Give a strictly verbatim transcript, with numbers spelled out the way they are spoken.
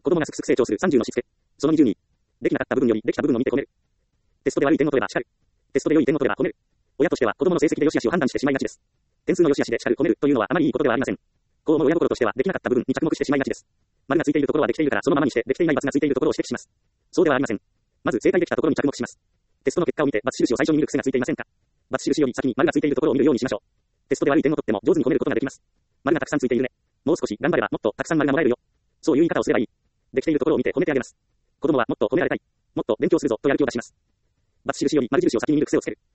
子供がすくすく成長するさんじゅうのしつけ。そのにじゅうに。できなかった部分よりできた部分を見て褒める。テストで悪い点を取れば叱る。テストで良い点を取れば褒める。親としては子供の成績で良し悪しを判断してしまいがちです。点数の良し悪しで叱る褒めるというのはあまりいいことではありません。こう思う親心としてはできなかった部分に着目してしまいがちです。丸がついているところはできているからそのままにしてできていない×がついているところを指摘します。そうではありません。まず正解できたところに着目します。テストの結果を見て×印を最初に見る癖がついていませんか。×印より先に丸がついているところを見るようにしましょう。テストで悪い点を取っても上手に褒めることができます。丸がたくさんついているね。もう少し頑張ればもっとたくさん丸がもらえるよ。そういう言い方をすればいい。できているところを見て褒めてあげます。子供はもっと褒められたい。もっと勉強するぞとやる気を出します。×印より丸印を先に見る癖をつける。